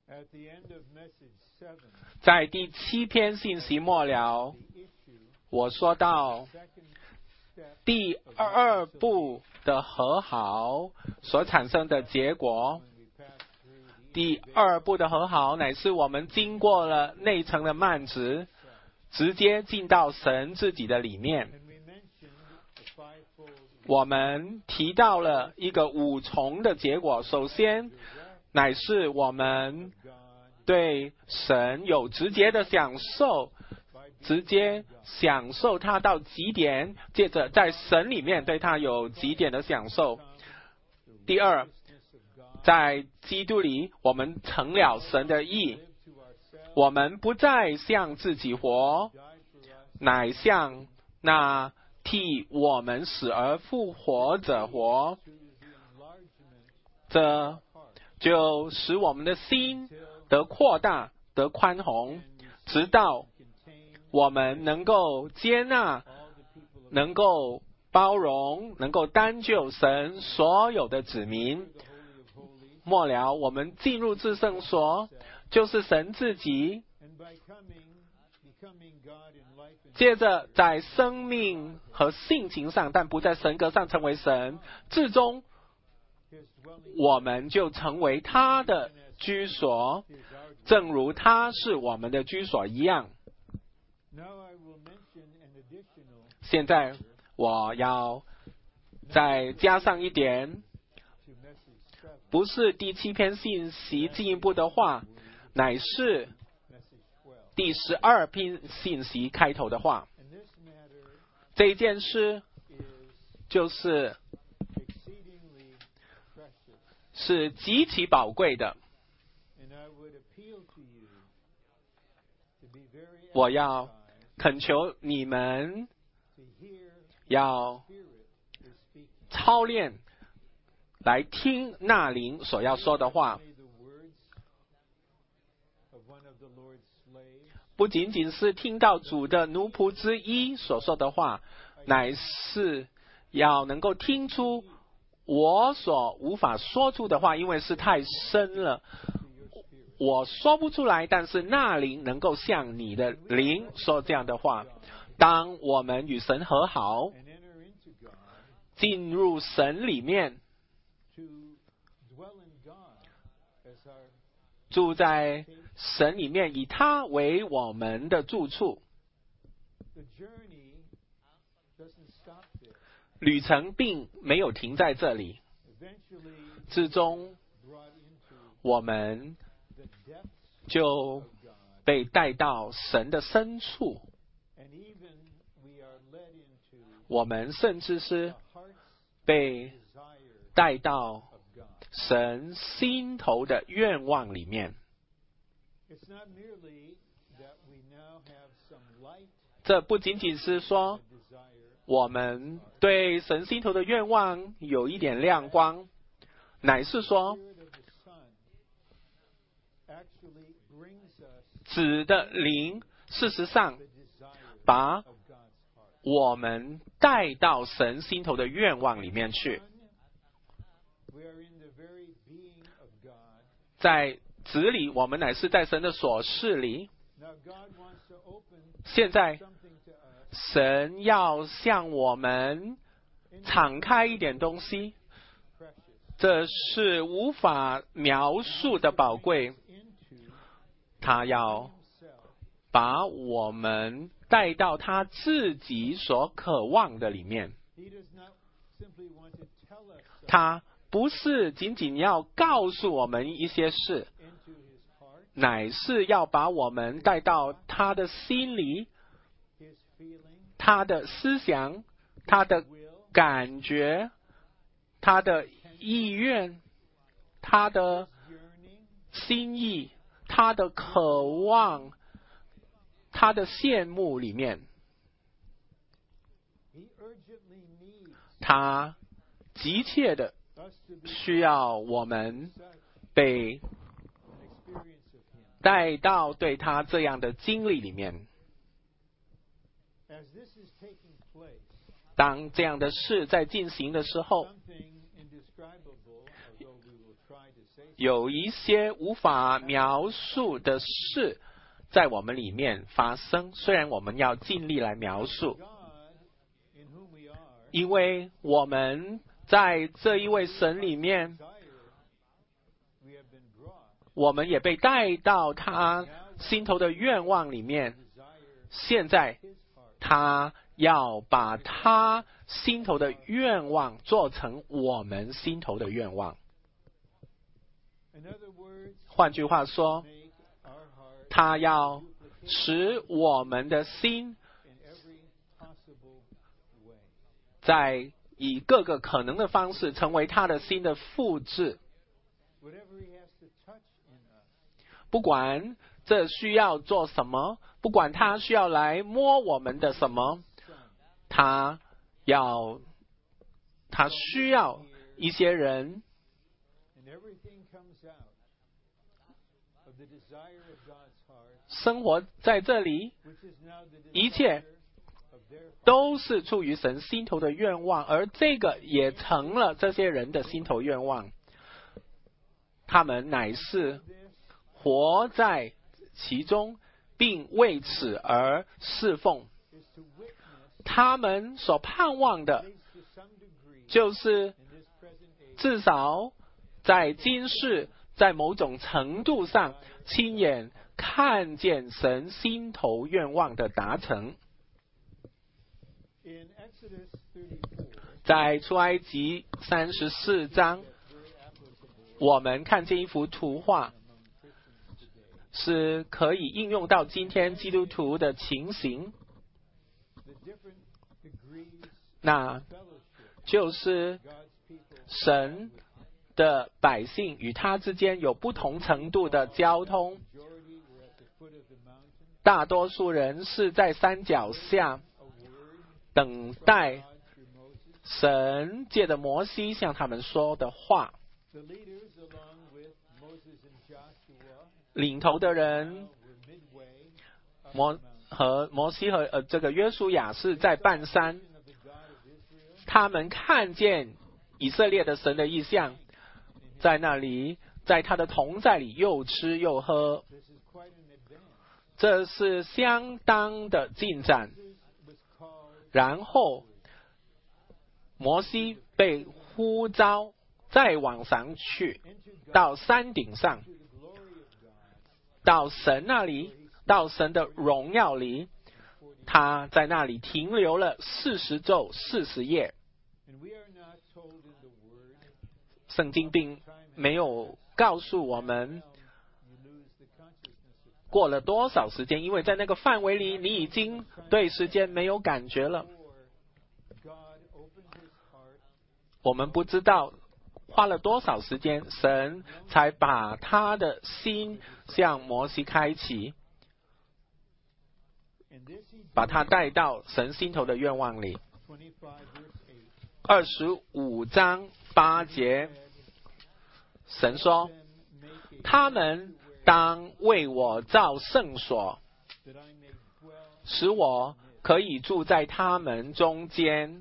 在第7篇信息末了，我说到第2步的和好所产生的结果。第2步的和好乃是我们经过了内层的幔子，直接进到神自己的里面。我们提到了一个5重的结果，首先乃是我们对神有直接的享受，直接享受他到极点，接着在神里面对他有极点的享受。第2，在基督里我们成了神的义，我们不再向自己活，乃向那替我们死而复活者活。这就使我们的心得扩大，得宽宏，直到我们能够接纳，能够包容，能够担救神所有的子民。末了，我们进入至圣所，就是神自己。接着在生命和性情上，但不在神格上成为神，至终我们就成为他的居所，正如他是我们的居所一样。现在我要再加上一点，不是第7篇信息进一步的话，乃是第12篇信息开头的话。这件事是极其宝贵的。我要恳求你们要操练来听那灵所要说的话，不仅仅是听到主的奴仆之一所说的话，乃是要能够听出我所无法说出的话，因为是太深了，我说不出来，但是那灵能够向你的灵说这样的话。当我们与神和好，进入神里面，住在神里面，以他为我们的住处，旅程并没有停在这里，至终我们就被带到神的深处，我们甚至是被带到神心头的愿望里面。这不仅仅是说我们对神心头的愿望有一点亮光，乃是说子的灵事实上把我们带到神心头的愿望里面去。在子里，我们乃是在神的所事里。现在神要向我们敞开一点东西，这是无法描述的宝贵。他要把我们带到他自己所渴望的里面。他不是仅仅要告诉我们一些事，乃是要把我们带到他的心里，他的思想，他的感觉，他的意愿，他的心意，他的渴望，他的羡慕里面。他急切的需要我们被带到对他这样的经历里面。当这样的事在进行的时候， 有一些无法描述的事在我们里面发生，虽然我们要尽力来描述，因为我们在这一位神里面，我们也被带到他心头的愿望里面。现在他要把他心头的愿望做成我们心头的愿望。换句话说，他要使我们的心在以各个可能的方式成为他的心的复制。不管这需要做什么，不管他需要来摸我们的什么，他需要一些人生活在这里，一切都是出于神心头的愿望，而这个也成了这些人的心头愿望。他们乃是活在其中，并为此而侍奉。他们所盼望的，就是至少在今世，在某种程度上亲眼看见神心头愿望的达成。在出埃及34章，我们看见一幅图画，是可以应用到今天基督徒的情形。那就是神的百姓与他之间有不同程度的交通。大多数人是在山脚下等待神借着摩西向他们说的话。领头的人摩西和这个约书亚是在半山，他们看见以色列的神的异象，在那里，在他的同在里又吃又喝，这是相当的进展。然后摩西被呼召再往上去，到山顶上，到神那里，到神的荣耀里。他在那里停留了40昼40夜。圣经并没有告诉我们过了多少时间，因为在那个范围里，你已经对时间没有感觉了。我们不知道花了多少时间，神才把他的心向摩西开启，把他带到神心头的愿望里。25章8节，神说：他们当为我造圣所，使我可以住在他们中间。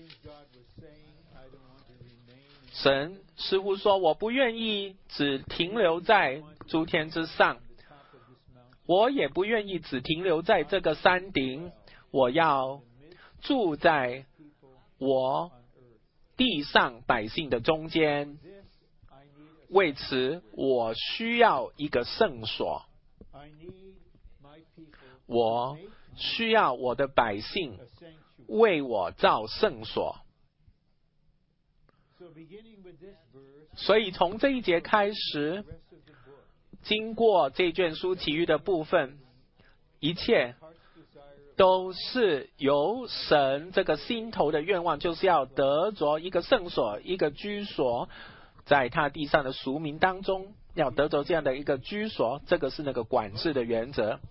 神似乎说，我不愿意只停留在诸天之上，我也不愿意只停留在这个山顶，我要住在我地上百姓的中间。为此，我需要一个圣所，我需要我的百姓为我造圣所。所以从这一节开始，经过这卷书其余的部分，一切都是由神这个心头的愿望，就是要得着一个圣所，一个居所，在他地上的俗民当中要得着这样的一个居所，这个是那个管制的原则。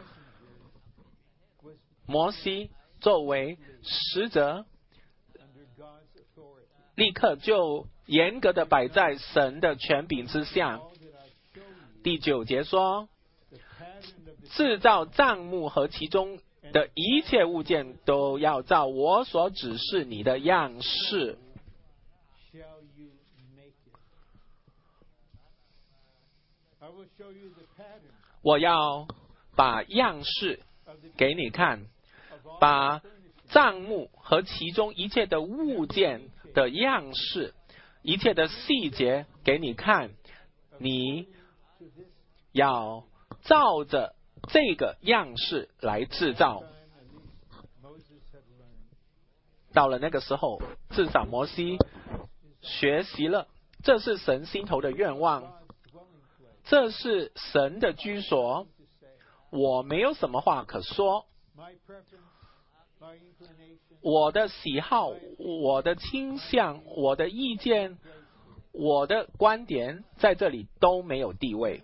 摩西作为使者，立刻就严格的摆在神的权柄之下。第9节说，制造帐幕和其中的一切物件都要照我所指示你的样式。 我要把样式给你看，把帐幕和其中一切的物件的样式，一切的细节给你看，你要照着这个样式来制造。到了那个时候，至少摩西学习了，这是神心头的愿望，这是神的居所，我没有什么话可说，我的喜好，我的倾向，我的意见，我的观点在这里都没有地位。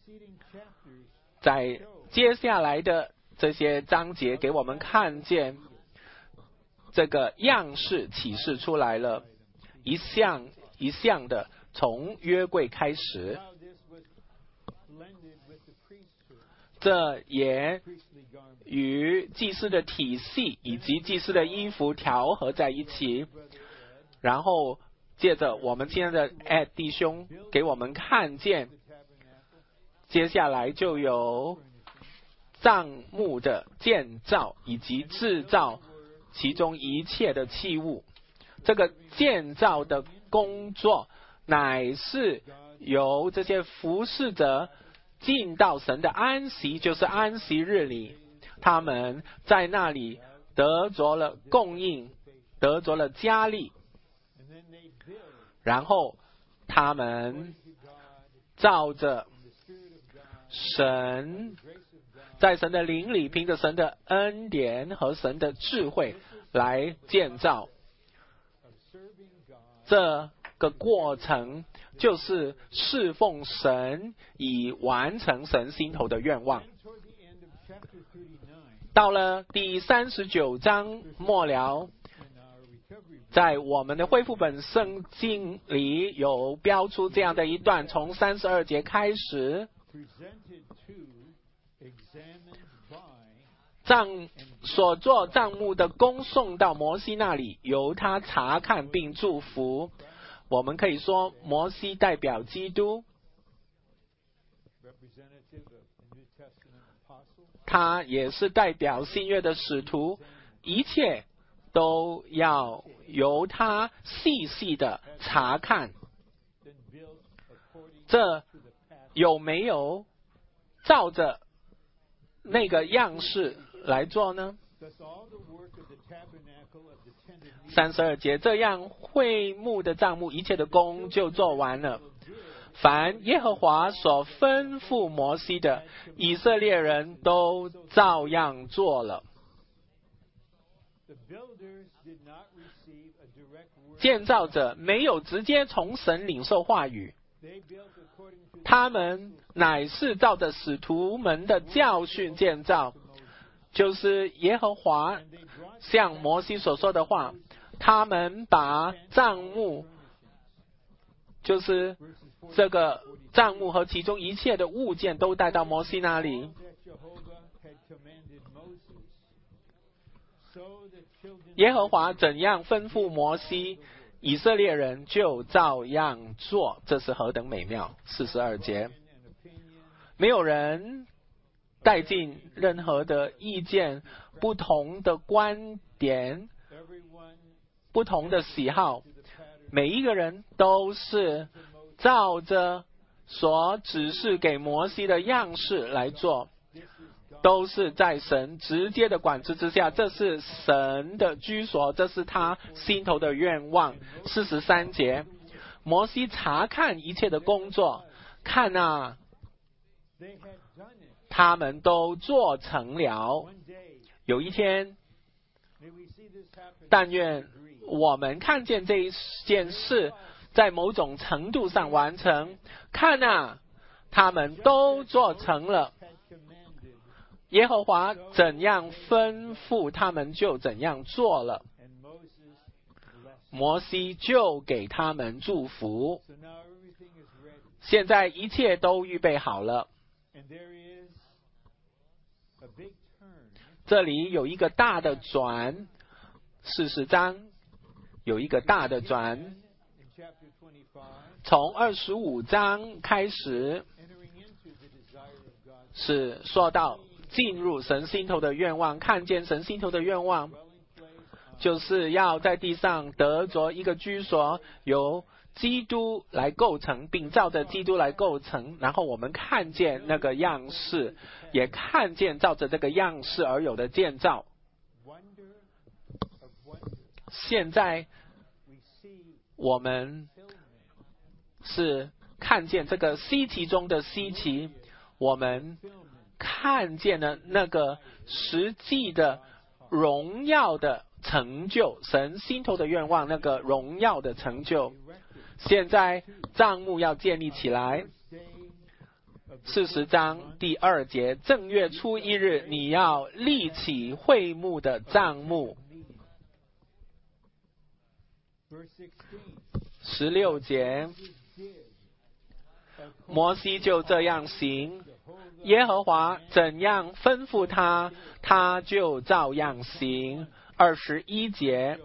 在接下来的这些章节给我们看见这个样式启示出来了，一项一项的从约柜开始，这也与祭司的体系以及祭司的衣服调和在一起。然后借着我们今天的弟兄给我们看见，接下来就有帐幕的建造以及制造其中一切的器物。这个建造的工作乃是由这些服侍者进到神的安息，就是安息日里，他们在那里得着了供应，得着了加力，然后他们照着神，在神的灵里，凭着神的恩典和神的智慧来建造。这个过程就是侍奉神，以完成神心头的愿望。到了第39章末了，在我们的恢复本圣经里有标出这样的一段，从32节开始，所做帐幕的供送到摩西那里，由他查看并祝福。我们可以说摩西代表基督，他也是代表新约的使徒，一切都要由他细细的查看，这有没有照着那个样式来做呢？32节，这样会幕的帐幕一切的工就做完了。凡耶和华所吩咐摩西的，以色列人都照样做了。建造者没有直接从神领受话语，他们乃是照着使徒们的教训建造，就是耶和华向摩西所说的话。他们把帐幕，就是这个帐幕和其中一切的物件都带到摩西那里。耶和华怎样吩咐摩西，以色列人就照样做，这是何等美妙。42节，没有人带进任何的意见，不同的观点，不同的喜好，每一个人都是照着所指示给摩西的样式来做，都是在神直接的管制之下，这是神的居所，这是他心头的愿望。43节，摩西查看一切的工作，看啊，他们都做成了。有一天，但愿我们看见这一件事在某种程度上完成。看啊，他们都做成了。耶和华怎样吩咐，他们就怎样做了。摩西就给他们祝福。现在一切都预备好了。这里有一个大的转，40章有一个大的转，从25章开始是说到进入神心头的愿望，看见神心头的愿望，就是要在地上得着一个居所，由基督来构成，并照着基督来构成，然后我们看见那个样式，也看见照着这个样式而有的建造。现在我们是看见这个稀奇中的稀奇，我们看见了那个实际的荣耀的成就，神心头的愿望，那个荣耀的成就。现在帐幕要建立起来。40章第2节，正月初1日，你要立起会幕的帐幕。16节，摩西就这样行，耶和华怎样吩咐他，他就照样行。21节，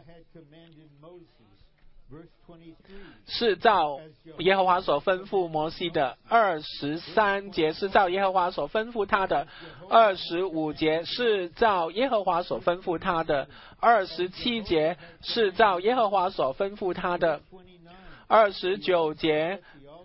是照耶和华所吩咐摩西的。23节是照耶和华所吩咐他的。25节是照耶和华所吩咐他的。27节是照耶和华所吩咐他的。29节，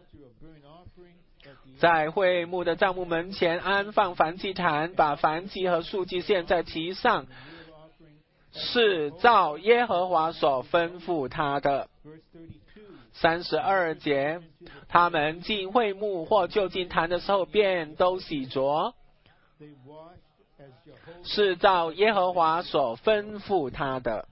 在会幕的帐幕门前安放燔祭坛，把燔祭和素祭献在其上，是照耶和华所吩咐他的。32节，他们进会幕或就近坛的时候，便都洗濯，是照耶和华所吩咐他的。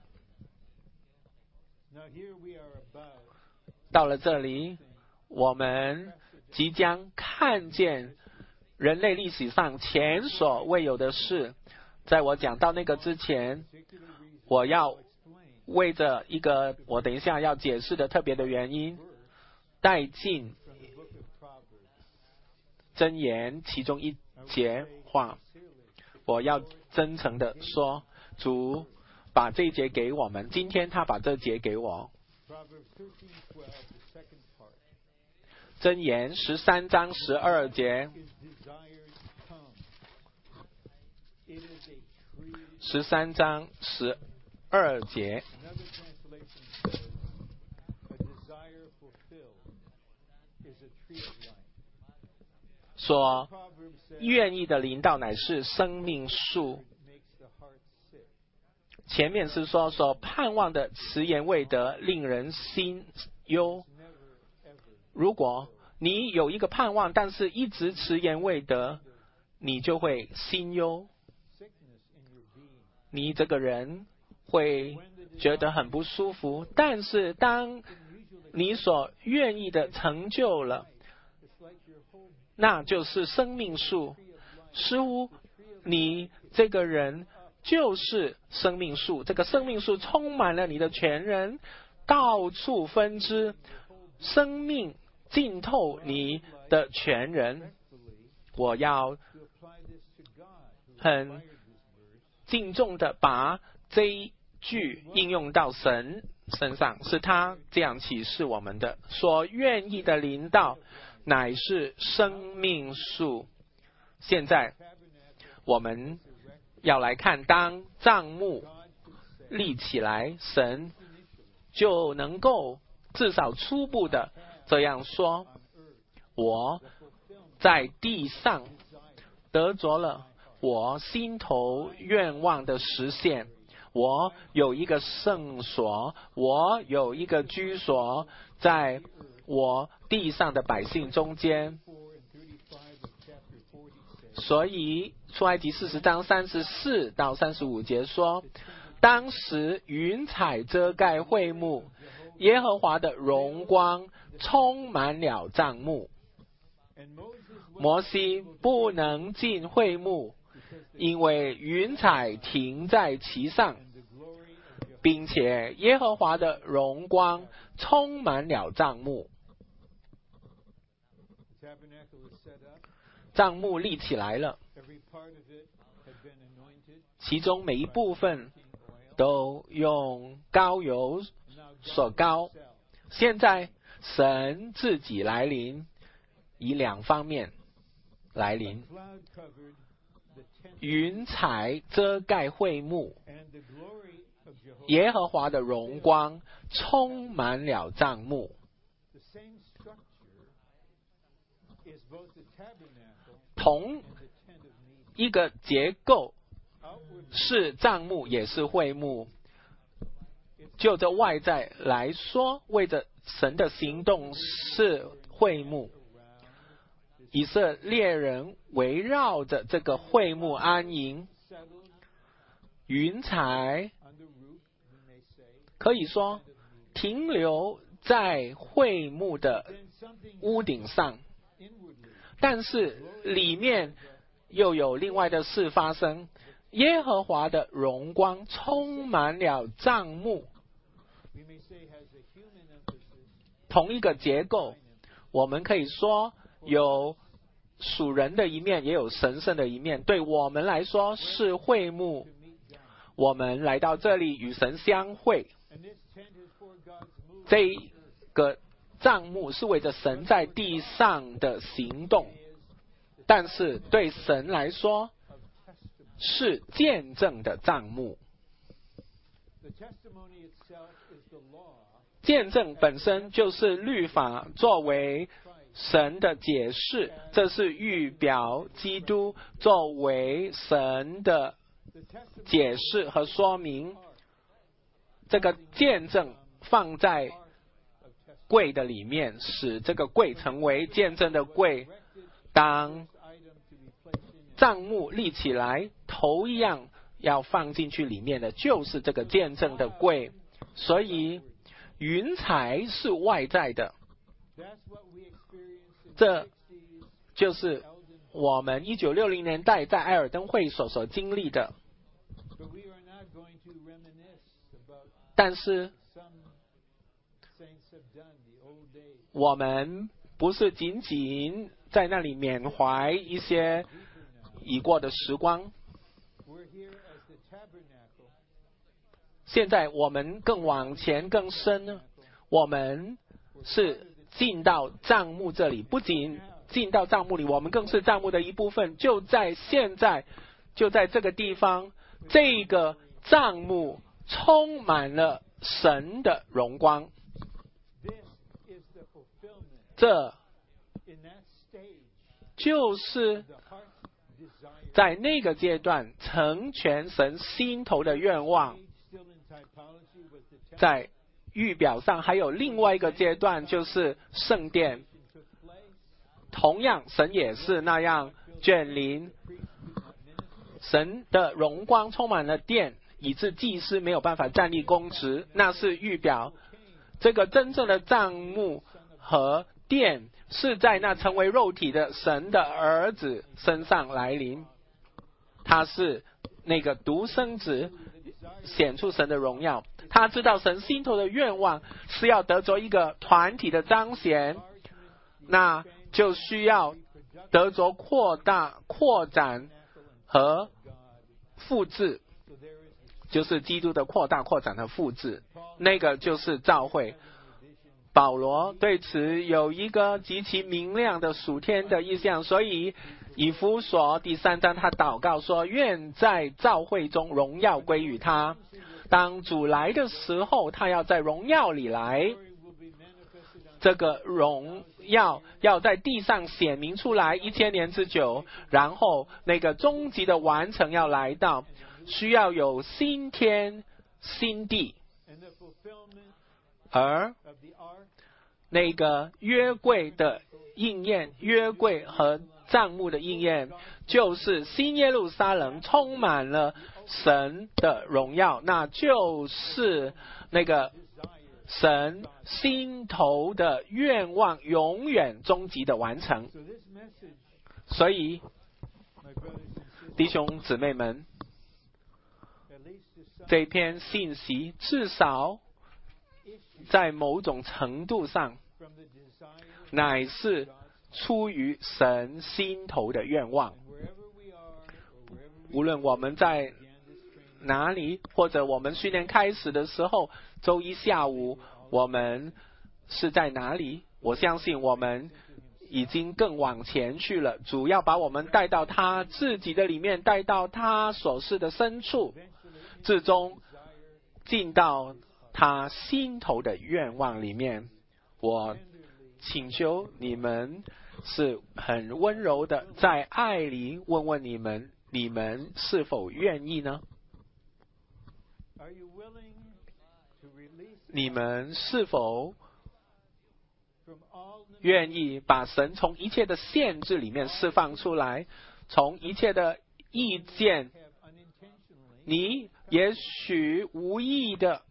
到了这里，我们即将看见人类历史上前所未有的事。在我讲到那个之前，我要为着一个我等一下要解释的特别的原因，带进箴言其中一节话。我要真诚的说，主把这一节给我们，今天他把这节给我。箴言13章12节，13章12节，说愿意的临到乃是生命树。前面是说所盼望的迟延未得，令人心忧。如果你有一个盼望，但是一直迟延未得，你就会心忧，你这个人会觉得很不舒服。但是当你所愿意的成就了，那就是生命树，似乎你这个人就是生命树，这个生命树充满了你的全人，到处分支，生命浸透你的全人。我要很敬重的把这一句应用到神身上，是他这样启示我们的，说愿意的临到乃是生命树。现在我们要来看，当帐幕立起来，神就能够至少初步的这样说，我在地上得着了我心头愿望的实现，我有一个圣所，我有一个居所，在我地上的百姓中间。所以出埃及40章34到35节说，当时云彩遮盖会幕，耶和华的荣光充满了帐幕。摩西不能进会幕，因为云彩停在其上，并且耶和华的荣光充满了帐幕。帐幕立起来了，其中每一部分都用膏油所膏。现在神自己来临，以2方面。 来临。云彩遮盖会幕，耶和华的荣光充满了帐幕。同一个结构，是帐幕也是会幕。就着外在来说，为着神的行动是会幕。以色列人围绕着这个会幕安营，云彩可以说停留在会幕的屋顶上，但是里面又有另外的事发生。耶和华的荣光充满了帐幕。同一个结构，我们可以说有属人的一面，也有神圣的一面。对我们来说是会幕，我们来到这里与神相会。这个帐幕是为着神在地上的行动，但是对神来说是见证的帐幕。见证本身就是律法作为神的解释，这是预表基督作为神的解释和说明。这个见证放在柜的里面，使这个柜成为见证的柜。当帐幕立起来，头一样要放进去里面的就是这个见证的柜。所以云彩是外在的，这就是我们1960年代在艾尔登会所经历的。但是我们不是仅仅在那里缅怀一些已过的时光，现在我们更往前更深，我们是进到帐幕这里，不仅进到帐幕里，我们更是帐幕的一部分。就在现在，就在这个地方，这个帐幕充满了神的荣光。这就是在那个阶段成全神心头的愿望。在预表上还有另外一个阶段，就是圣殿。同样神也是那样眷临，神的荣光充满了殿，以致祭司没有办法站立公职。那是预表这个真正的帐幕和殿是在那成为肉体的神的儿子身上来临。他是那个独生子，显出神的荣耀。他知道神心头的愿望是要得着一个团体的彰显，那就需要得着扩展和复制，就是基督的扩大、扩展和复制，那个就是教会。保罗对此有一个极其明亮的属天的意象，所以以弗所第3章他祷告说，愿在教会中荣耀归于他。当主来的时候，他要在荣耀里来，这个荣耀要在地上显明出来1000年之久，然后那个终极的完成要来到，需要有新天新地。而那个约柜的应验，约柜和帐幕的应验，就是新耶路撒冷充满了神的荣耀，那就是那个神心头的愿望永远终极的完成。所以弟兄姊妹们，这篇信息至少在某种程度上乃是出于神心头的愿望。无论我们在哪里，或者我们训练开始的时候，周一下午我们是在哪里，我相信我们已经更往前去了，主要把我们带到他自己的里面，带到他所示的深处，最终进到他心头的愿望里面。我请求你们是很温柔的，在爱里问问你们是否愿意呢？你们是否愿意把神从一切的限制里面释放出来，从一切的意见，你也许无意的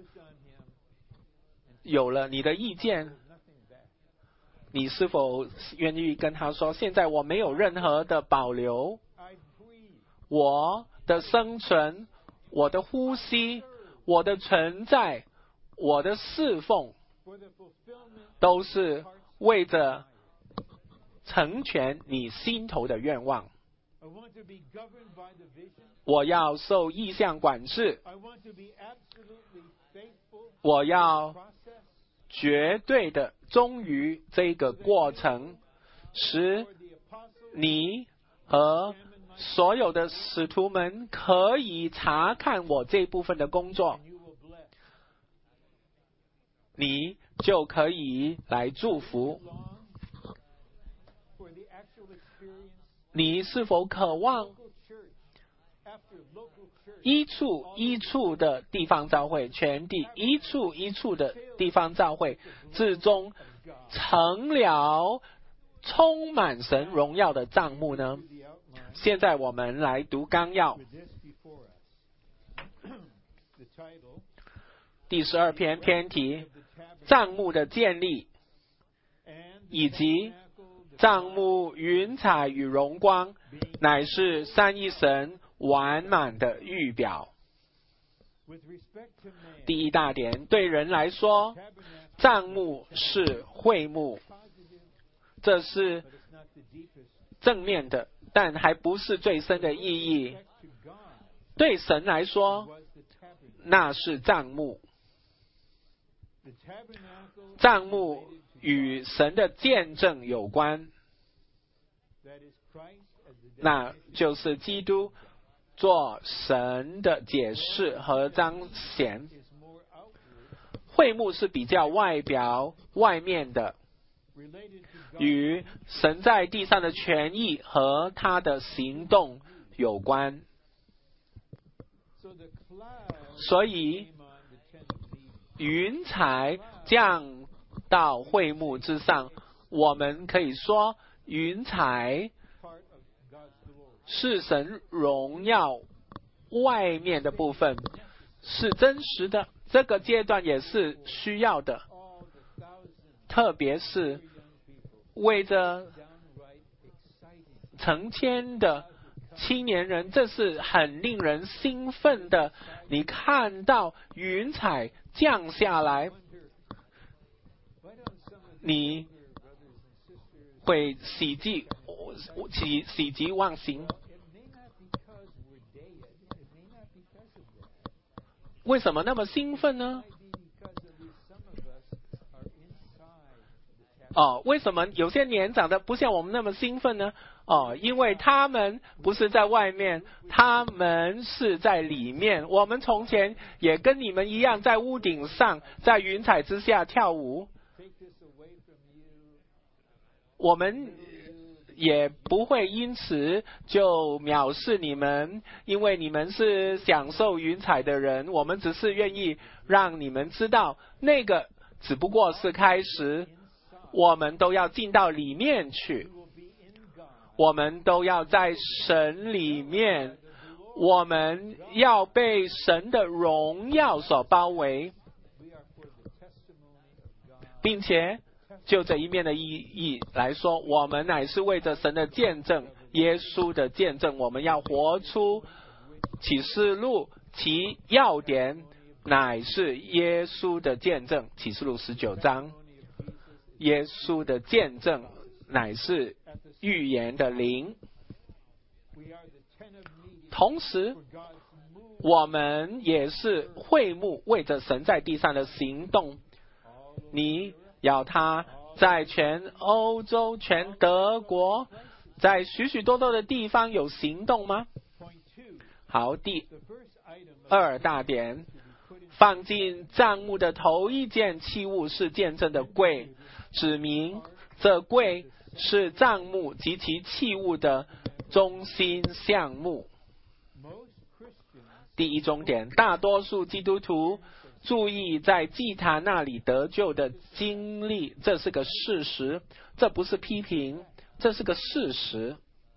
有了你的意见，你是否愿意跟他说，现在我没有任何的保留，我的生存，我的呼吸，我的存在，我的侍奉，都是为着成全你心头的愿望。我要受意象管制，我要绝对的忠于这个过程，使你和所有的使徒们可以查看我这部分的工作，你就可以来祝福。你是否渴望一处一处的地方教会，全地一处一处的地方教会，最终成了充满神荣耀的帐幕呢？现在我们来读纲要，第12篇篇题：帐幕的建立，以及帐幕云彩与荣光，乃是三一神完满的预表。第一大点，对人来说，帐幕是会幕，这是正面的，但还不是最深的意义。对神来说，那是帐幕。帐幕与神的见证有关，那就是基督做神的解释和彰显。会幕是比较外表外面的，与神在地上的权益和他的行动有关。所以云彩降到会幕之上，我们可以说云彩是神荣耀外面的部分，是真实的，这个阶段也是需要的，特别是为着成千的青年人，这是很令人兴奋的。你看到云彩降下来，你会喜极忘形。为什么那么兴奋呢？为什么有些年长的不像我们那么兴奋呢？因为他们不是在外面，他们是在里面。我们从前也跟你们一样，在屋顶上，在云彩之下跳舞。我们也不会因此就藐视你们，因为你们是享受云彩的人。我们只是愿意让你们知道，那个只不过是开始，我们都要进到里面去，我们都要在神里面，我们要被神的荣耀所包围，并且就这一面的意义来说，我们乃是为着神的见证，耶稣的见证。我们要活出启示录其要点，乃是耶稣的见证。启示录19章，耶稣的见证乃是预言的灵。同时我们也是会幕，为着神在地上的行动。你要他在全欧洲、全德国，在许许多多的地方有行动吗？好，第二大点，放进帐幕的头一件器物是见证的柜，指明这柜是帐幕及其器物的中心项目。第一重点，大多数基督徒注意在祭坛那里得救的经历，这是个事实，这不是批评，这是个事实。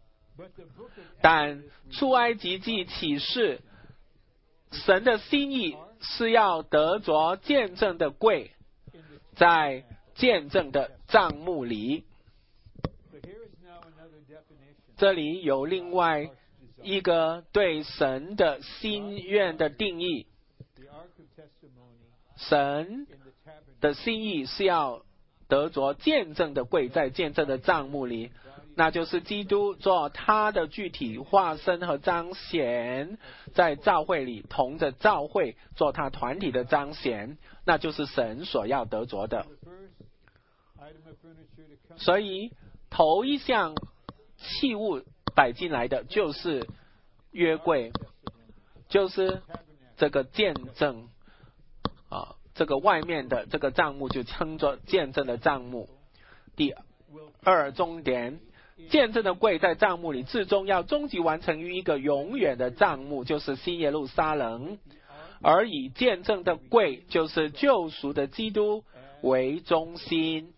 但出埃及记启示，神的心意是要得着见证的柜，在见证的帐幕里。这里有另外一个对神的心愿的定义，神的心意是要得着见证的柜在见证的帐幕里，那就是基督做他的具体化身和彰显，在教会里同着教会做他团体的彰显，那就是神所要得着的。所以头一项器物摆进来的就是约柜，就是这个见证这个外面的这个帐幕就称作见证的帐幕。第二重点，见证的柜在帐幕里至终要终极完成于一个永远的帐幕，就是新耶路撒冷，而以见证的柜就是救赎的基督为中心。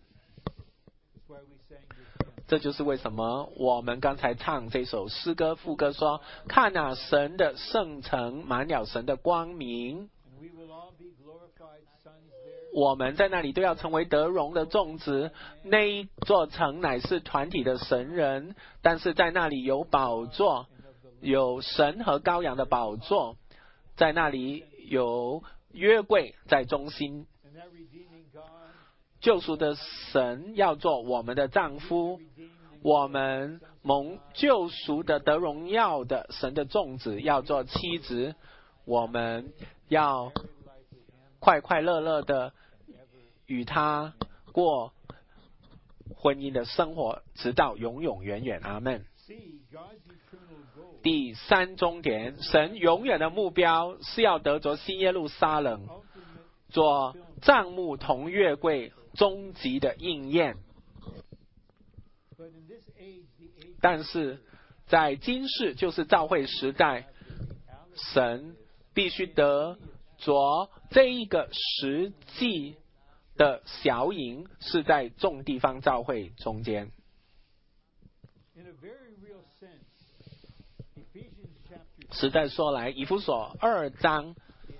这就是为什么我们刚才唱这首诗歌副歌说，看啊，神的圣城满了神的光明，我们在那里都要成为得荣的种子。那一座城乃是团体的神人，但是在那里有宝座，有神和羔羊的宝座，在那里有约柜在中心。救赎的神要做我们的丈夫，我们蒙救赎的得荣耀的神的种子要做妻子，我们要快快乐乐的与他过婚姻的生活，直到永永远远。阿们。第三重点，神永远的目标是要得着新耶路撒冷做帐幕同约柜终极的应验。但是在今世，就是教会时代，神必须得着这一个实际的小营是在众地方教会中间。实在说来，以弗所2章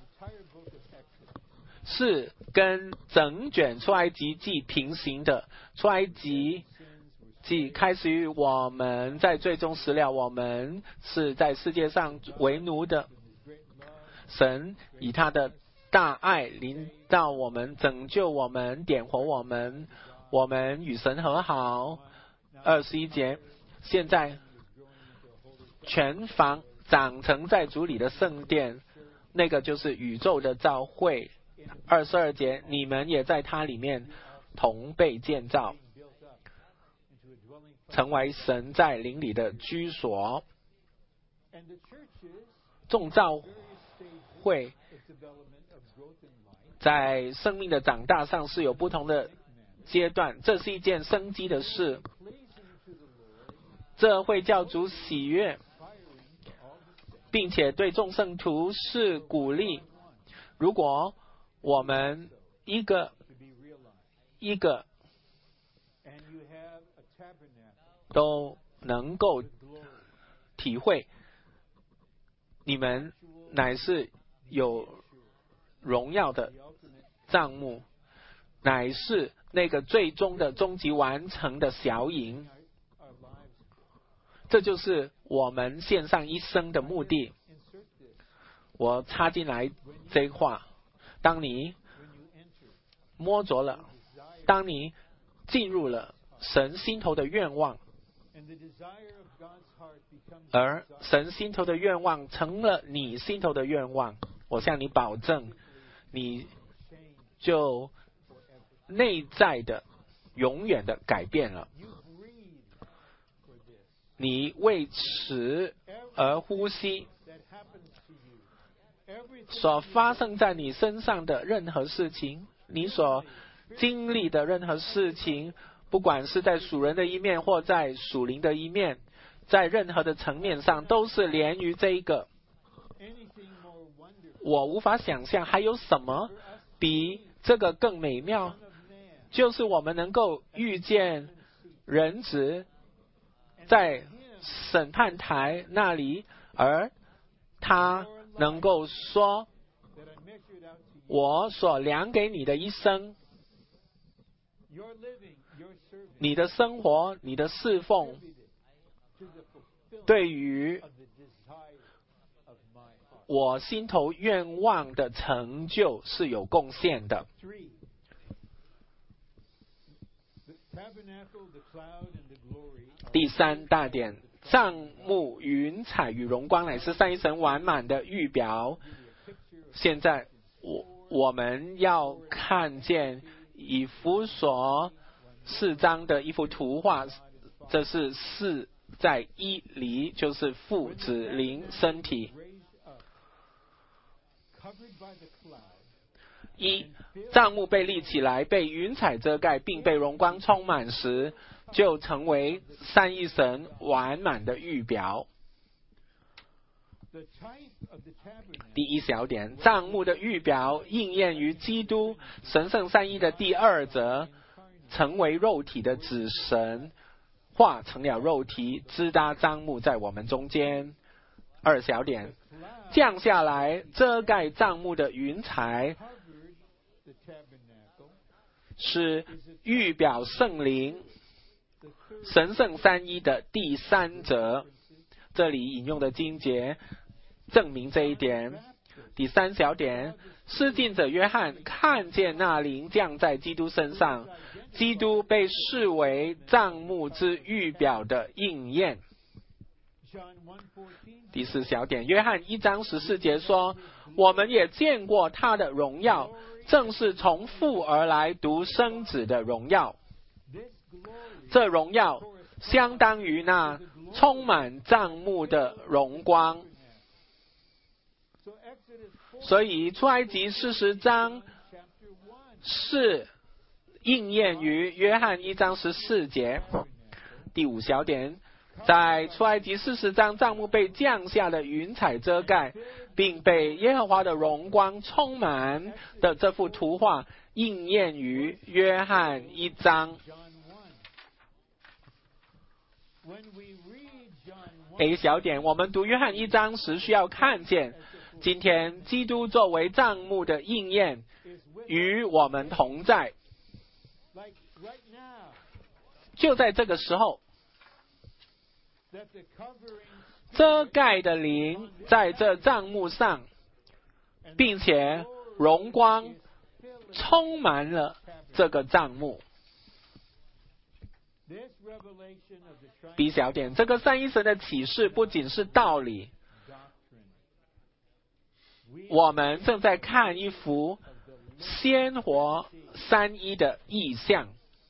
是跟整卷出埃及记平行的。出埃及记开始于我们在最终死了，我们是在世界上为奴的，神以他的大爱临到我们，拯救我们，点活我们，我们与神和好。21节，现在全房长成在主里的圣殿，那个就是宇宙的教会。22节，你们也在他里面同被建造，成为神在灵里的居所。众教会在生命的长大上是有不同的阶段，这是一件生机的事，这会叫主喜悦，并且对众圣徒是鼓励。如果我们一个一个都能够体会，你们乃是有荣耀的帐幕，乃是那个最终的终极完成的小营，这就是我们献上一生的目的。我插进来这话，当你摸着了，当你进入了神心头的愿望，而神心头的愿望成了你心头的愿望，我向你保证，你就内在的永远的改变了。你为此而呼吸，所发生在你身上的任何事情，你所经历的任何事情，不管是在属人的一面或在属灵的一面，在任何的层面上都是连于这一个。我无法想象还有什么比这个更美妙，就是我们能够遇见人子在审判台那里，而他能够说，我所量给你的一生，你的生活，你的侍奉，对于我心头愿望的成就是有贡献的。第三大点，帐幕、云彩与荣光乃是三一神完满的预表。现在我们要看见以弗所4章的一幅图画，这是4在1里，就是父子灵身体。1，帐幕被立起来，被云彩遮盖，并被荣光充满时，就成为三一神完满的预表。第一小点，帐幕的预表应验于基督神圣三一的第2则，成为肉体的子神化成了肉体，支搭帐幕在我们中间。2小点，降下来遮盖帐幕的云彩是预表圣灵神圣三一的第3则，这里引用的经节证明这一点。第3小点，施浸者约翰看见那灵降在基督身上，基督被视为帐幕之预表的应验。第4小点，约翰1章14节说，我们也见过他的荣耀，正是从父而来独生子的荣耀。这荣耀相当于那充满帐幕的荣光。所以出埃及40章是应验于约翰1章14节。第5小点，在出埃及40章，帐幕被降下的云彩遮盖，并被耶和华的荣光充满的这幅图画应验于约翰1章。A 小点，我们读约翰1章时需要看见，今天基督作为帐幕的应验与我们同在。就在这个时候，遮盖的灵在这帐幕上，并且荣光充满了这个帐幕。B 小点，这个三一神的启示不仅是道理，我们正在看一幅鲜活三一的意象。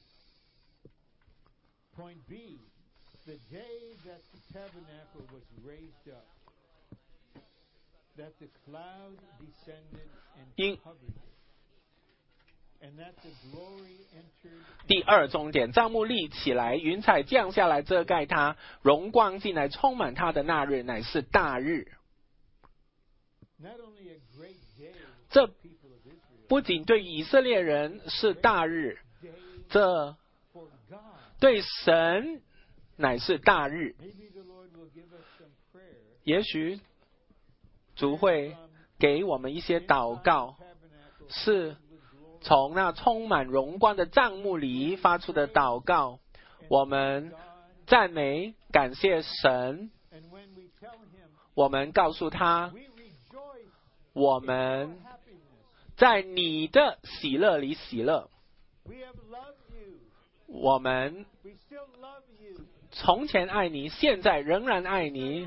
第2重点，帐幕立起来，云彩降下来遮盖它，荣光进来充满它的那日乃是大日。这不仅对以色列人是大日，这对神乃是大日。也许主会给我们一些祷告，是从那充满荣光的帐幕里发出的祷告。我们赞美感谢神，我们告诉他，我们在你的喜乐里喜乐，我们从前爱你，现在仍然爱你。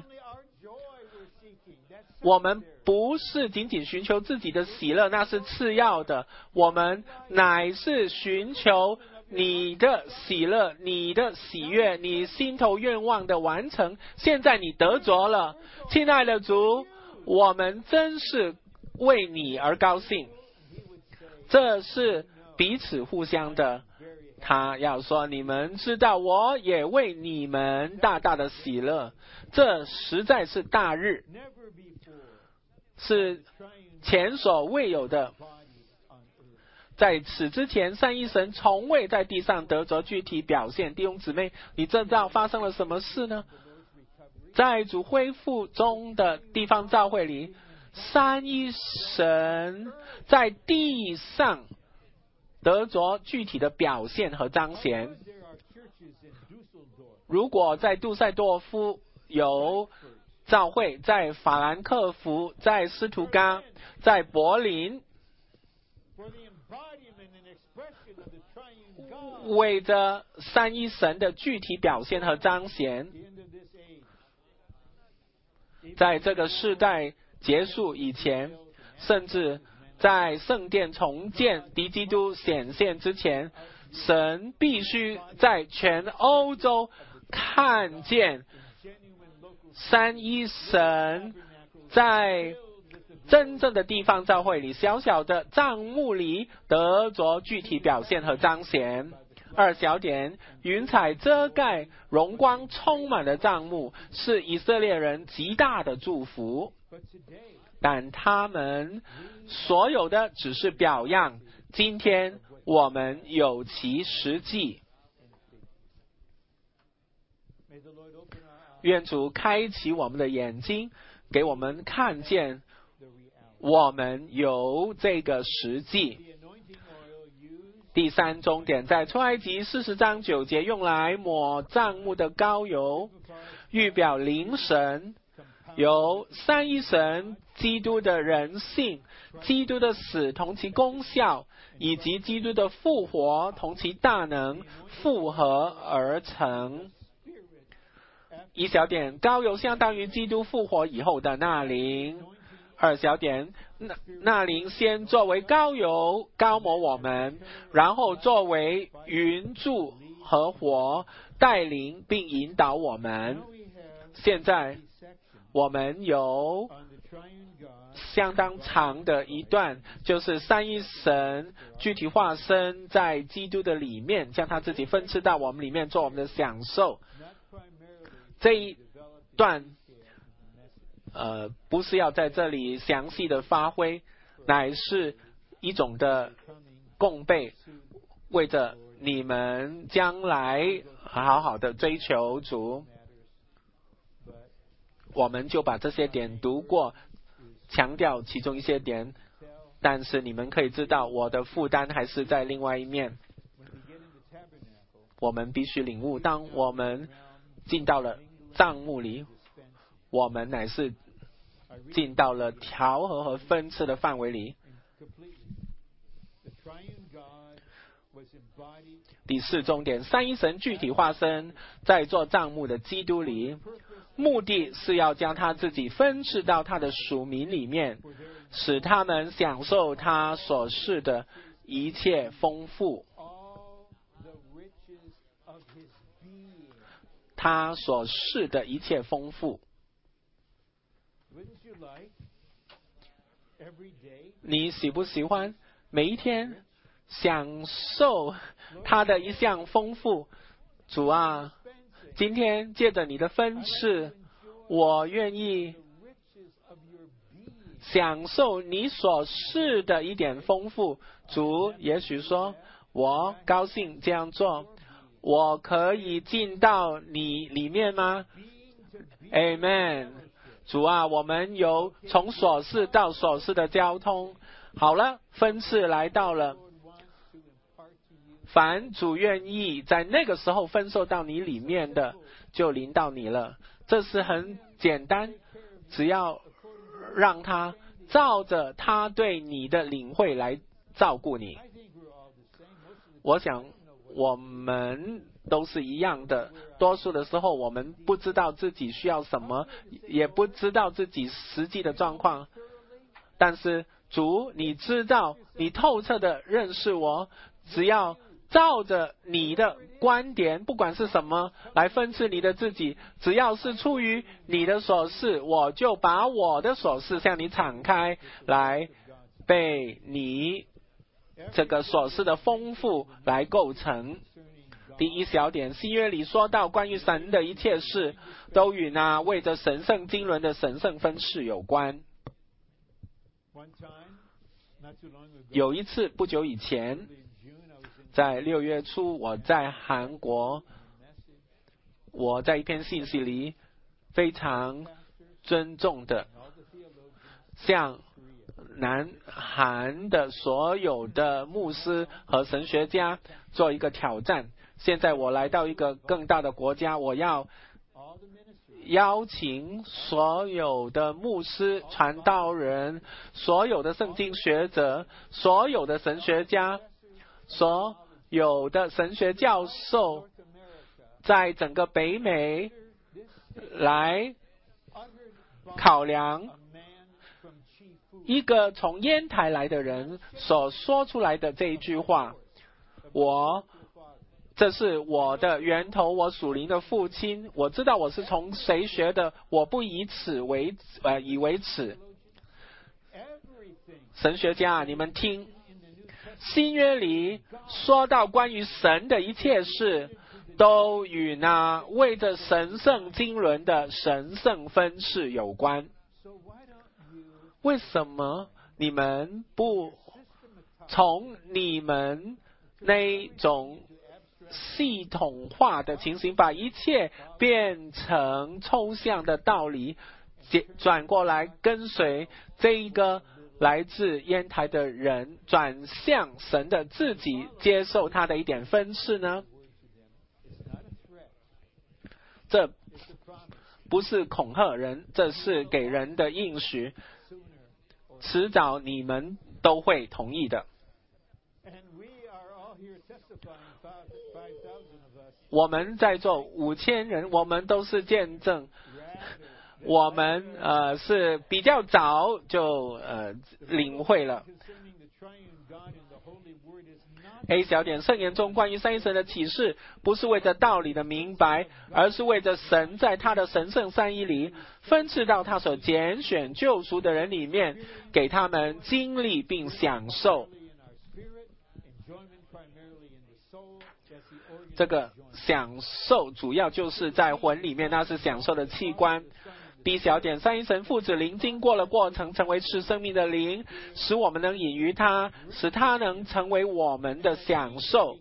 我们不是仅仅寻求自己的喜乐，那是次要的，我们乃是寻求你的喜乐，你的喜悦，你心头愿望的完成，现在你得着了。亲爱的主，我们真是为你而高兴。这是彼此互相的。他要说，你们知道我也为你们大大的喜乐，这实在是大日，是前所未有的。在此之前，三一神从未在地上得着具体表现。弟兄姊妹，你知道发生了什么事呢？在主恢复中的地方教会里，三一神在地上得着具体的表现和彰显。如果在杜塞多夫有教会，在法兰克福，在斯图加，在柏林，为着三一神的具体表现和彰显，在这个世代结束以前，甚至在圣殿重建敌基督显现之前，神必须在全欧洲看见三一神在真正的地方教会里，小小的帐幕里得着具体表现和彰显。二小点，云彩遮盖，荣光充满了帐幕，是以色列人极大的祝福。但他们所有的只是表样，今天我们有其实际。愿主开启我们的眼睛，给我们看见我们有这个实际。第三重点，在出埃及40章9节用来抹帐幕的膏油，预表灵神，由三一神基督的人性、基督的死同其功效，以及基督的复活同其大能复合而成。一小点，膏油相当于基督复活以后的那灵。二小点，那灵先作为膏油膏抹我们，然后作为云柱和火带领并引导我们。现在我们有相当长的一段，就是三一神具体化身在基督的里面，将他自己分赐到我们里面，做我们的享受。这一段不是要在这里详细的发挥，乃是一种的供备，为着你们将来好好的追求主。我们就把这些点读过，强调其中一些点，但是你们可以知道我的负担还是在另外一面。我们必须领悟，当我们进到了帐幕里，我们乃是进到了调和和分赐的范围里。第四重点，三一神具体化身在做帐幕的基督里，目的是要将他自己分赐到他的属民里面，使他们享受他所示的一切丰富。他所示的一切丰富。你喜不喜欢每一天享受他的一项丰富？主啊，今天借着你的分赐，我愿意享受你所示的一点丰富。主也许说，我高兴这样做，我可以进到你里面吗？ Amen。 主啊，我们有从所事到所事的交通。好了，分赐来到了，凡主愿意在那个时候分授到你里面的，就临到你了。这是很简单，只要让他照着他对你的领会来照顾你。我想我们都是一样的，多数的时候我们不知道自己需要什么，也不知道自己实际的状况，但是主你知道，你透彻的认识我，只要照着你的观点，不管是什么来分赐你的自己，只要是出于你的所示，我就把我的所示向你敞开，来被你这个所示的丰富来构成。第一小点，新约里说到关于神的一切事，都与那为着神圣经纶的神圣分事有关。有一次不久以前，在6月初，我在韩国，我在一篇信息里非常尊重的向南韩的所有的牧师和神学家做一个挑战。现在我来到一个更大的国家，我要邀请所有的牧师、传道人、所有的圣经学者、所有的神学家、所有的神学教授，在整个北美来考量一个从烟台来的人所说出来的这一句话。这是我的源头，我属灵的父亲，我知道我是从谁学的，我不以为耻。神学家，你们听，新约里说到关于神的一切事，都与那为着神圣经纶的神圣分事有关。为什么你们不从你们那种系统化的情形，把一切变成抽象的道理，转过来跟随这一个来自烟台的人，转向神的自己，接受他的一点分饰呢？这不是恐吓人，这是给人的应许，迟早你们都会同意的。我们在座5000人，我们都是见证。我们是比较早就领会了。A 小点，圣言中关于三一神的启示，不是为着道理的明白，而是为着神在他的神圣三一里分赐到他所拣选救赎的人里面，给他们经历并享受。这个享受主要就是在魂里面，那是享受的器官。B 小点，三一神父子灵经过了过程，成为是生命的灵，使我们能隐于他，使他能成为我们的享受。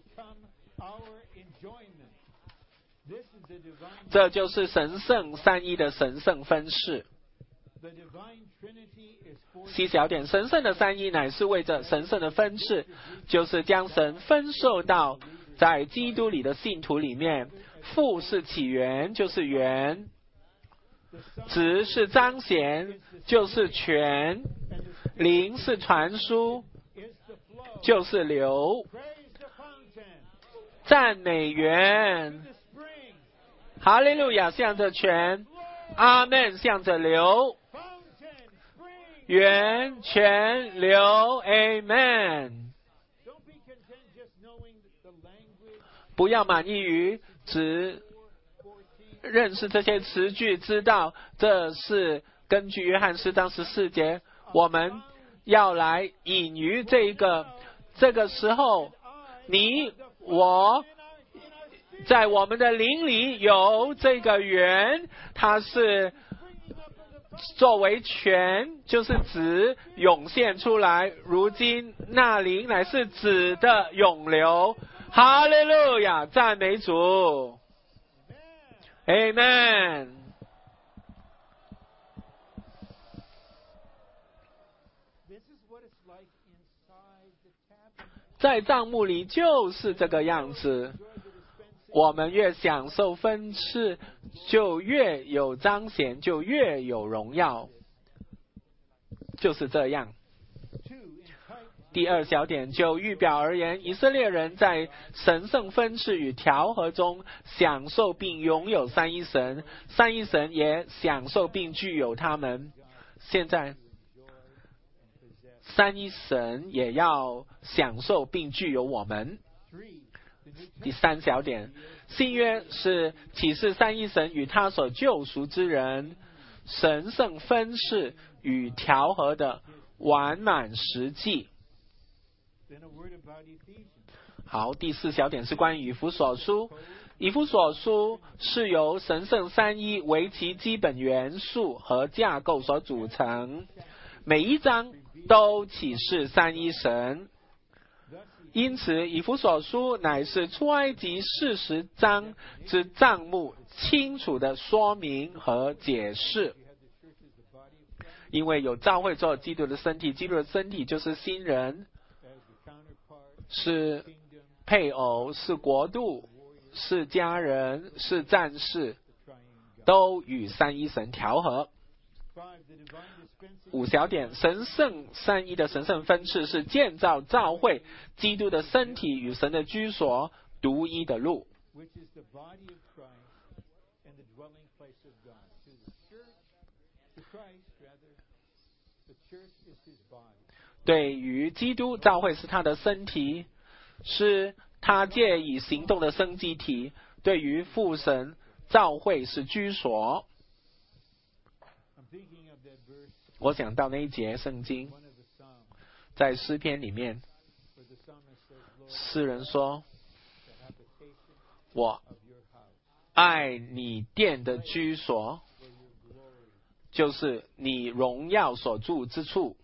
这就是神圣三一的神圣分饰。C 小点，神圣的三一乃是为着神圣的分饰，就是将神分授到在基督里的信徒里面。父是起源，就是源；子是彰显，就是权；灵是传输，就是流。赞美源，哈利路亚向着泉，阿们向着流，源泉流 Amen。 不要满意于只认识这些词句，知道这是根据约翰4章14节，我们要来隐于这个时候，你我在我们的灵里有这个源，它是作为泉，就是子涌现出来，如今那灵乃是子的涌流。哈利路亚，赞美主 Amen。 在帐幕里就是这个样子，我们越享受分赐，就越有彰显，就越有荣耀，就是这样。第二小点，就预表而言，以色列人在神圣分赐与调和中享受并拥有三一神，三一神也享受并具有他们。现在三一神也要享受并具有我们。 第3小点，新约是启示三一神与他所救赎之人神圣分饰与调和的完满实际。好，第4小点是关于以弗所书。以弗所书是由神圣三一为其基本元素和架构所组成，每一章都启示三一神。因此，以弗所书乃是出埃及40章之账目清楚的说明和解释。因为有教会做基督的身体，基督的身体就是新人，是配偶，是国度，是家人，是战士，都与三一神调和。5小点，神圣三一的神圣分次是建造教会基督的身体与神的居所独一的路。对于基督，教会是他的身体，是他借以行动的生机体。对于父神，教会是居所。我想到那一节圣经，在诗篇里面，诗人说，我爱你殿的居所，就是你荣耀所住之处。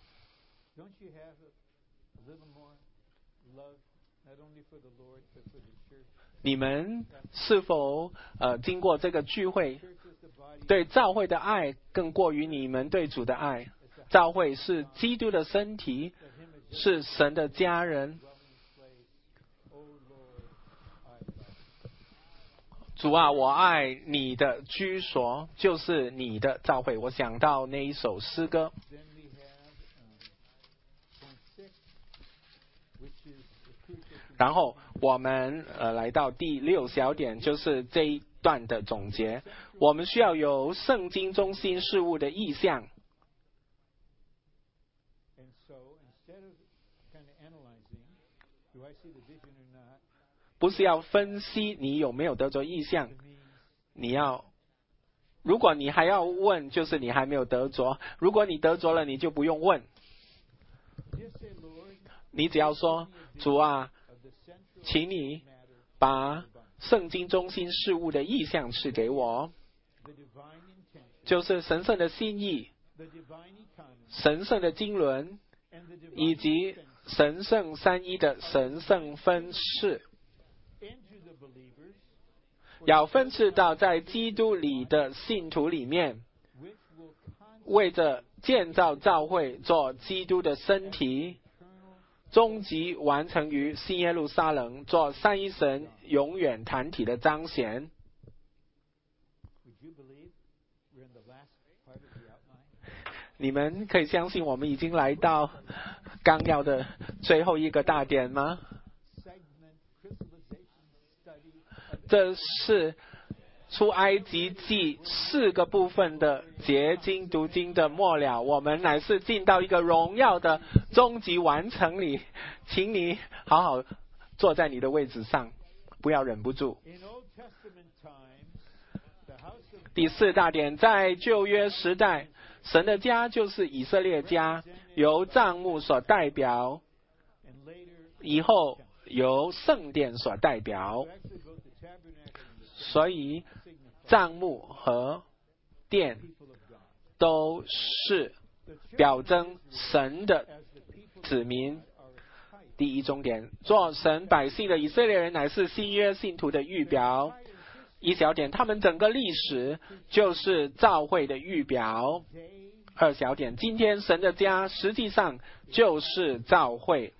你们是否经过这个聚会，对教会的爱更过于你们对主的爱？教会是基督的身体，是神的家人。主啊，我爱你的居所，就是你的教会。我想到那一首诗歌。然后我们来到第6小点，就是这一段的总结。我们需要有圣经中心事物的意象。不是要分析你有没有得着意象，如果你还要问，就是你还没有得着。如果你得着了，你就不用问。你只要说，主啊，请你把圣经中心事物的意象赐给我，就是神圣的心意、神圣的经纶，以及神圣三一的神圣分饰，要分赐到在基督里的信徒里面，为着建造教会做基督的身体，终极完成于新耶路撒冷，做三一神永远团体的彰显。你们可以相信我们已经来到纲要的最后一个大点吗？这是出埃及记4个部分的结晶读经的末了，我们乃是进到一个荣耀的终极完成里。请你好好坐在你的位置上，不要忍不住。第4大点，在旧约时代，神的家就是以色列家，由帐幕所代表，以后由圣殿所代表。所以帐幕和殿都是表征神的子民。第1重点，做神百姓的以色列人乃是新约信徒的预表。1小点，他们整个历史就是教会的预表。2小点，今天神的家实际上就是教会。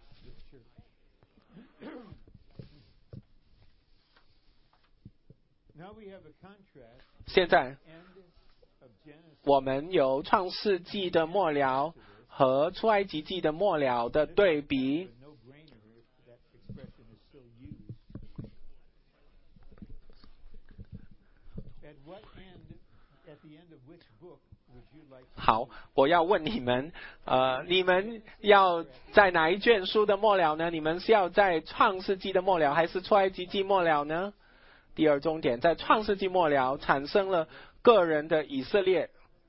现在我们有创世纪的末了和出埃及记的末了的对比。 好，我要问你们，你们要在哪一卷书的末了呢？你们是要在创世纪的末了，还是出埃及记末了呢？第二重点，在创世纪末了产生了个人的以色列，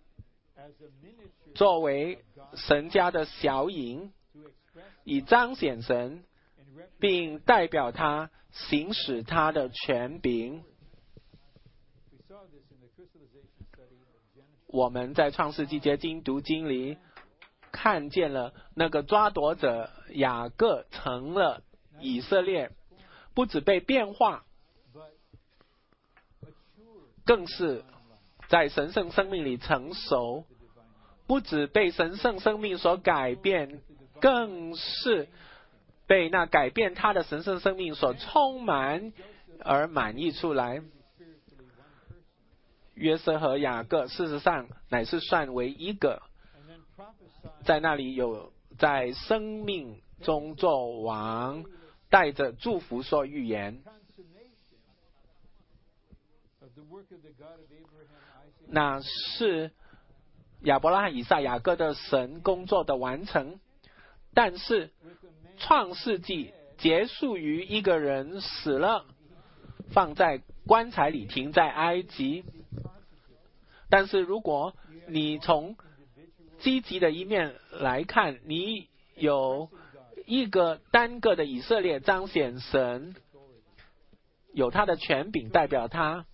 作为神家的小影，以彰显神，并代表他行使他的权柄。我们在创世纪结晶读经里看见了那个抓夺者雅各成了以色列，不只被变化，更是在神圣生命里成熟，不只被神圣生命所改变，更是被那改变他的神圣生命所充满而满溢出来。约瑟和雅各事实上乃是算为一个，在那里有在生命中作王，带着祝福说预言。那是亚伯拉罕、以撒、雅各的神工作的完成，但是创世纪结束于一个人死了，放在棺材里，停在埃及。但是如果你从积极的一面来看，你有一个单个的以色列彰显神，有他的权柄代表他，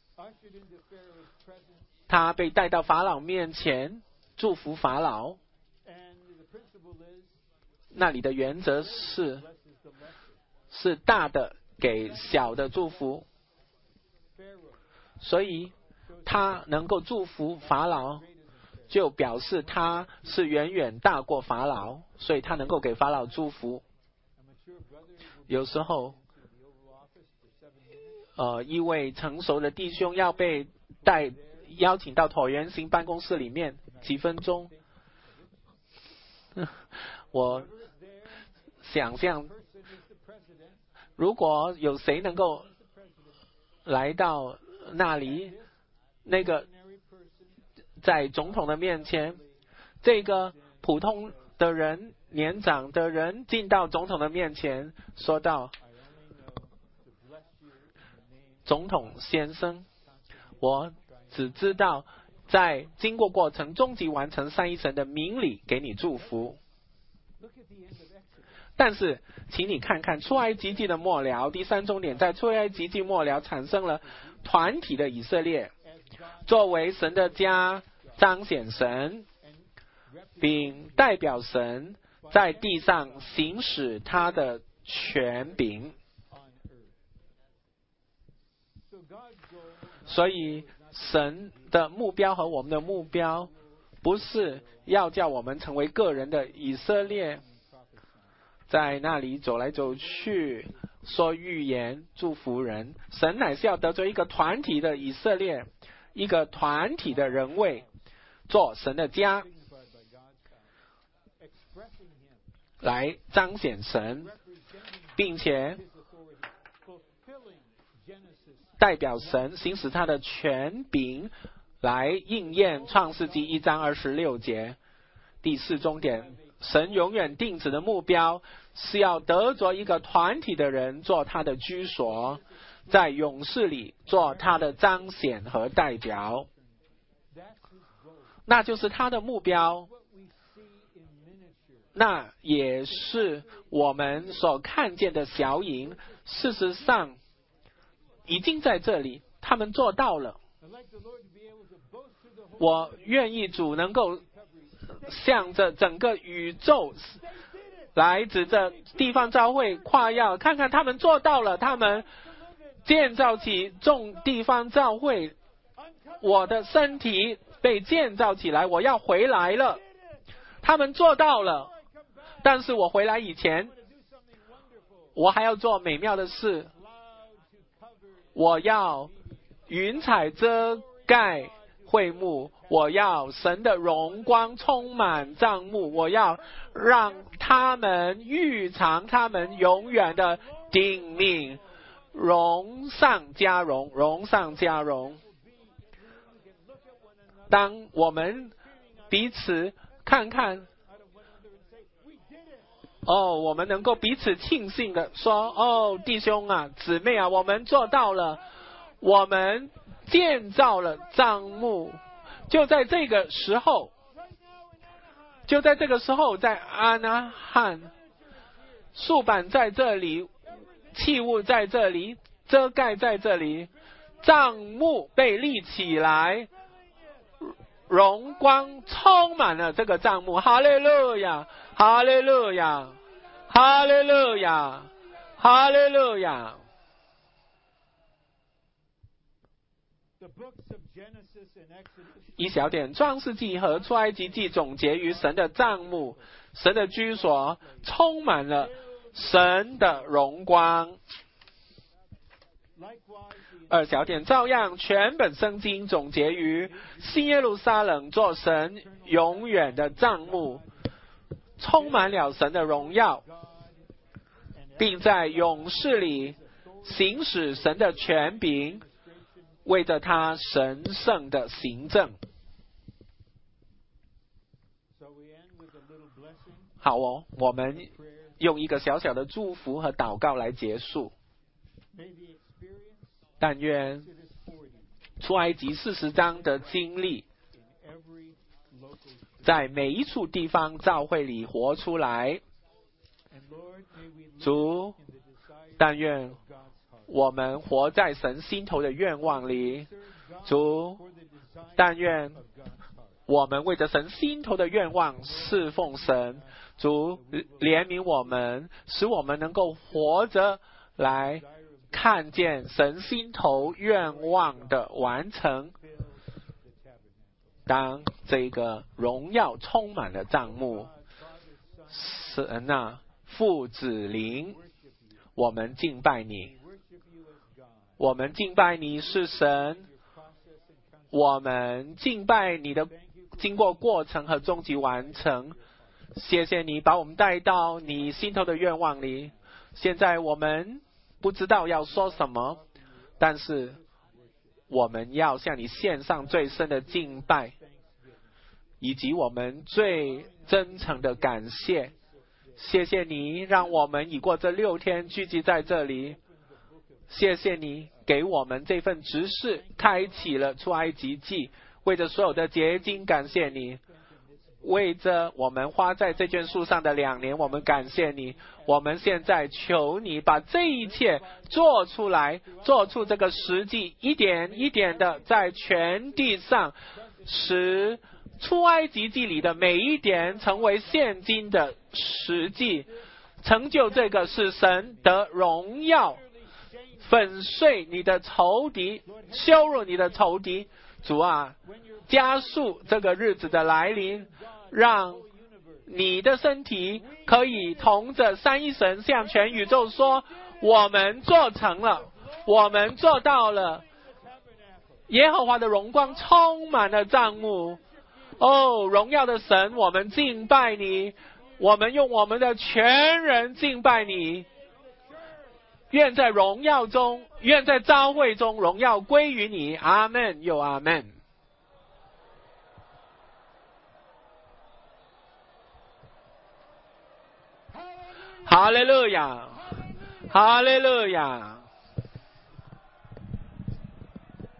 他被带到法老面前祝福法老，那里的原则是大的给小的祝福，所以他能够祝福法老，就表示他是远远大过法老，所以他能够给法老祝福。有时候一位成熟的弟兄要被邀请到椭圆形办公室里面几分钟，我想象如果有谁能够来到那里，那个在总统的面前，这个普通的人、年长的人进到总统的面前，说道：总统先生，我只知道在经过过程终极完成三一神的名里给你祝福。但是请你看看出埃及记的末了，第三重点，在出埃及记末了产生了团体的以色列，作为神的家，彰显神，并代表神在地上行使他的权柄。所以神的目标和我们的目标不是要叫我们成为个人的以色列，在那里走来走去说预言祝福人。神乃是要得着一个团体的以色列，一个团体的人位，做神的家，来彰显神，并且代表神行使他的权柄，来应验创世纪1章26节。第四重点，神永远定旨的目标是要得着一个团体的人做他的居所，在勇士里做他的彰显和代表，那就是他的目标，那也是我们所看见的小影。事实上已经在这里，他们做到了。我愿意主能够向着整个宇宙来指着地方教会夸耀，看看他们做到了，他们建造起众地方教会，我的身体被建造起来，我要回来了，他们做到了。但是我回来以前，我还要做美妙的事，我要云彩遮盖会幕，我要神的荣光充满帐幕，我要让他们预尝他们永远的顶命，荣上加荣，荣上加荣。 当我们彼此看看，我们能够彼此庆幸的说，弟兄啊，姊妹啊，我们做到了，我们建造了帐幕。就在这个时候，在阿拿汉，树板在这里，器物在这里，遮盖在这里，帐幕被立起来，荣光充满了这个帐幕。哈利路亚，哈利路亚，哈利路亚，哈利路亚。一小点创世纪和出埃及记总结于神的帐幕，神的居所充满了神的荣光。二小点照样全本圣经总结于新耶路撒冷做神永远的帐幕，充满了神的荣耀，并在勇士里行使神的权柄，为着他神圣的行政。好我们用一个小小的祝福和祷告来结束。但愿出埃及40章的经历在每一处地方教会里活出来。主，但愿我们活在神心头的愿望里。主，但愿我们为着神心头的愿望侍奉神。主，怜悯我们，使我们能够活着来看见神心头愿望的完成。当这个荣耀充满了帐幕，神啊，父子灵，我们敬拜你，我们敬拜你是神，我们敬拜你的经过过程和终极完成。谢谢你把我们带到你心头的愿望里。现在我们不知道要说什么，但是我们要向你献上最深的敬拜，以及我们最真诚的感谢。谢谢你让我们已过这6天聚集在这里，谢谢你给我们这份执事，开启了出埃及记，为着所有的结晶感谢你，为着我们花在这卷书上的2年，我们感谢你。我们现在求你把这一切做出来，做出这个实际，一点一点的在全地上，使出埃及记里的每一点成为现今的实际，成就这个是神的荣耀，粉碎你的仇敌，羞辱你的仇敌。主啊，加速这个日子的来临，让你的身体可以同着三一神向全宇宙说，我们做成了，我们做到了。耶和华的荣光充满了帐幕。荣耀的神，我们敬拜你，我们用我们的全人敬拜你。愿在荣耀中，愿在召会中，荣耀归于你。阿们又阿们。哈利路亚，哈利路亚。